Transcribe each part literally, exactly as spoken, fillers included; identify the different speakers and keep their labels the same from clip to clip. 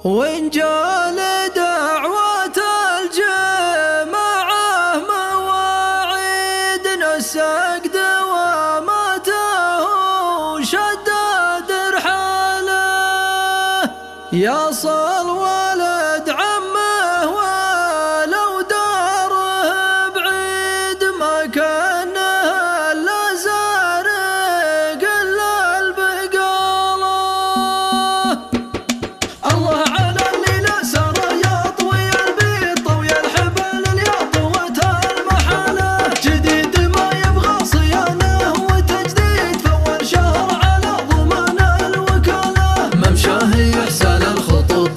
Speaker 1: وإن جال دعوة الجماعة مواعيد نسق دواماته وشدد رحاله، يصل ولد عمه ولو داره بعيد ما كانه إلا زارق إلا البقاله. الله على الليلة سرى يا طوي البيت طوي الحبل يا طوة المحالة، جديد ما يبغى صيانة وتجديد فول شهر على ضمان الوكالة، ممشاه يحسن الخطوط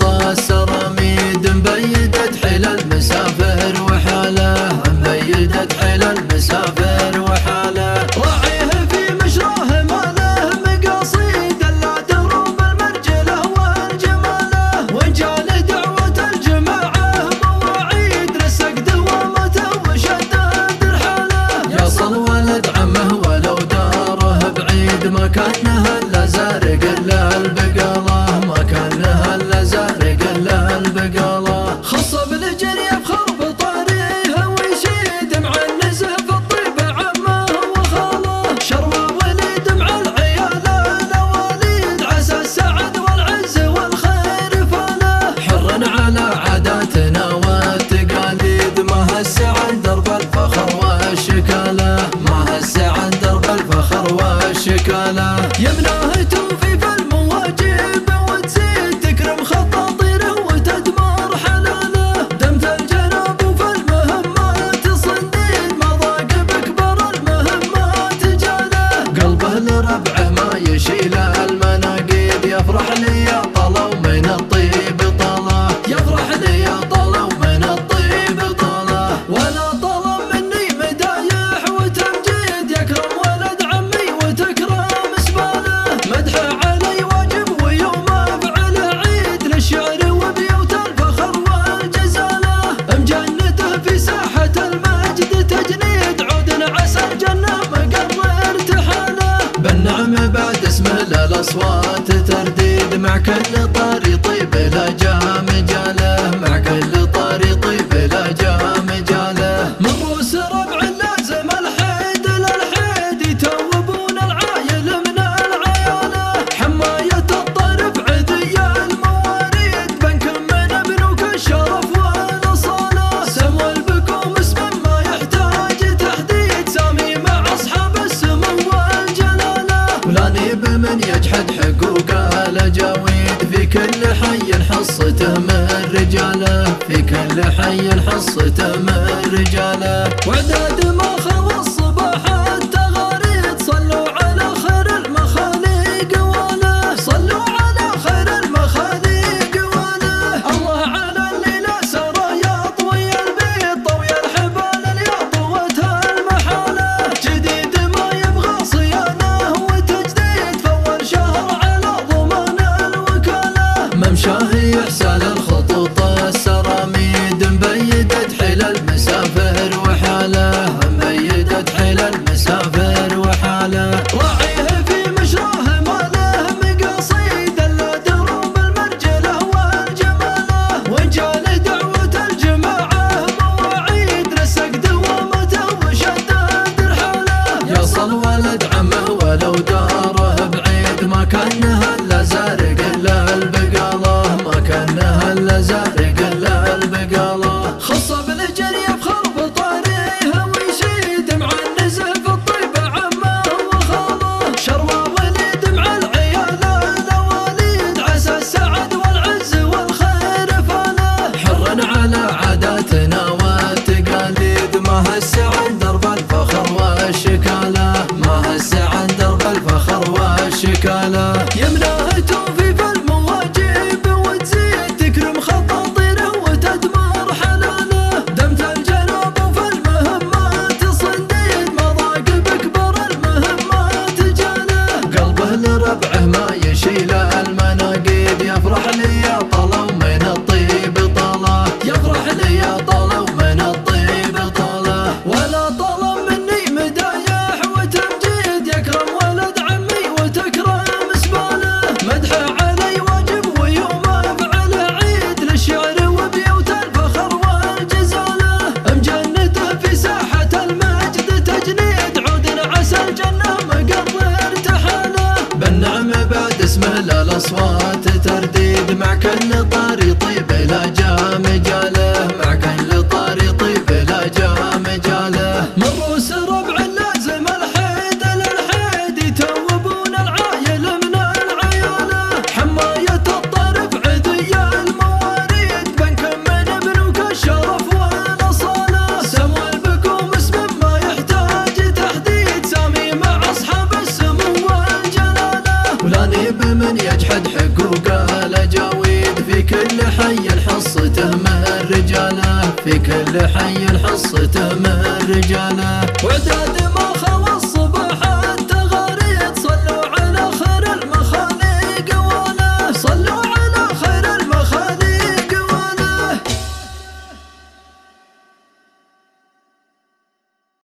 Speaker 1: السراميد مبيدت حيل المسافر وحاله، مبيدت حيل المسافر وحاله، راعيه في مشراه ما له مقاصيد الا دروب المرجله والجماله، وإن جال دعوة الجماعة مواعيد نسق دوامته وشدد رحاله، يصل ولد عمه ولو داره بعيد ما كانه الا زارق الا البقاله، ما كانه الا زارق الا البقاله، خصب الجري بخرب طريقه ويشيد مع النزه في الطيب عمه وخاله، شروى وليد مع العيال الاواليد عسى السعد والعز والخير فاله، حر على عاداتنا والتقاليد ما هس عن درب الفخر والشكاله، ما هس عن درب الفخر والشكاله، يمناه توفي في المواجب وتزيد تكرم خطاطيره وتدمر حلاله، دمت الجناب وفي المهمات صنديد ما ضاق بكبر المهمات جاله، قلبه لربعه ما يشيل المناقيد، يفرح لي يا طلو من الطيب طله، يفرح لي يا طلو من الطيب طله، ولا طلب مني مدايح وتمجيد، يكرم ولد عمي وتكرم اسباله، مدحه علي واجب ويوم افعله عيد للشعر وبيوت الفخر والجزاله، مجنته في ساحة المجد تجنيد عود عسى الجنة مقر ارتحاله، بالنعم بعد اسمه للاصوات ترديد، مع كل طاري طيب لا جا مجاله، مع كل طاري طيب لا جا مجاله، من روس ربع لازم الحيد للحيد يتوبون العايل من العياله، حماية الطرف عدي المواريد بنك من بنوك الشرف والاصاله، سمو البكوم اسم ما يحتاج تحديد، سامي مع اصحاب السمو والجلاله، ولاني بمن يجحد حقوقه الاجاويد، في كل حي حصته من رجاله، في كل حي حصته من رجاله، وعداد ما خلى الصباح التغاريد، صلوا على خير المخاليق واله، صلوا على خير المخاليق واله، الله على الليلة سرى يا طوي البيت طوي الحبال يا طوة المحالة، جديد ما يبغى صيانة وتجديد فول شهر على ضمان الوكالة، ممشاه يحسن الخطوط السراميد مبيدت حيل المسافر وحاله، اصوات ترديد مع كل طاري طيب لا جا مجاله مع كل طاري طيب لا جا مجاله من روس ربع لازم الحيد للحيد يتوبون العايل من العياله حماية الطرف عدي المواريد بنكم من ابنك الشرف والاصاله سمو البكوم اسم ما يحتاج تحديد سامي مع اصحاب السمو والجلاله ولاني بمن يجحد حقوقه الاجاويد في كل حي حصته من رجاله في كل حي حصته من رجاله وعداد